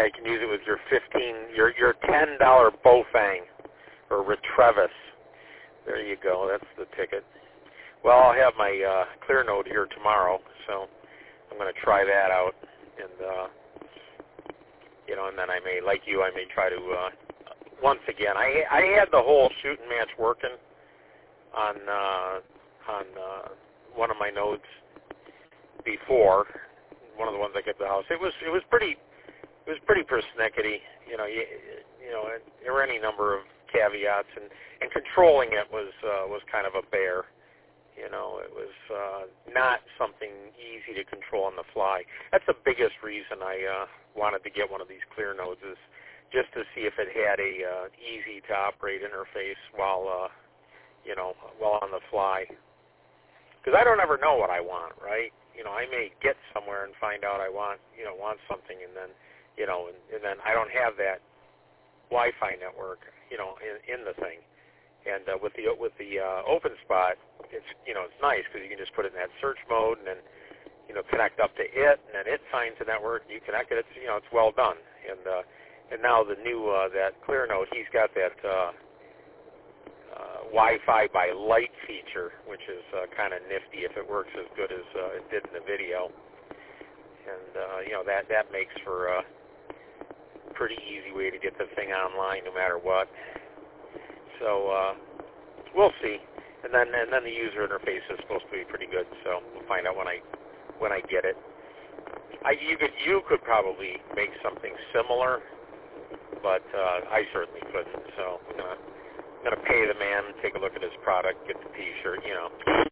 Yeah, you can use it with your your $10 Bofang or Retrevis. There you go. That's the ticket. Well, I'll have my Clearnote here tomorrow, so I'm going to try that out, and and then I may, like you, I may try to once again. I had the whole shooting match working on one of my nodes before, one of the ones I kept at the house. It was pretty persnickety. There were any number of caveats, and controlling it was kind of a bear. It was not something easy to control on the fly. That's the biggest reason I wanted to get one of these Clearnotes, is just to see if it had a easy to operate interface while on the fly. Because I don't ever know what I want, right? I may get somewhere and find out I want something, and then and then I don't have that Wi-Fi network, in the thing. And with the OpenSpot, it's nice because you can just put it in that search mode and then connect up to it, and then it finds the network and you connect it. It's well done. And now the new that Clearnote, he's got that Wi-Fi by light feature, which is kind of nifty if it works as good as it did in the video. And that makes for a pretty easy way to get the thing online no matter what. So we'll see, and then the user interface is supposed to be pretty good. So we'll find out when I get it. You could probably make something similar, but I certainly couldn't. So I'm gonna pay the man, take a look at his product, get the T-shirt.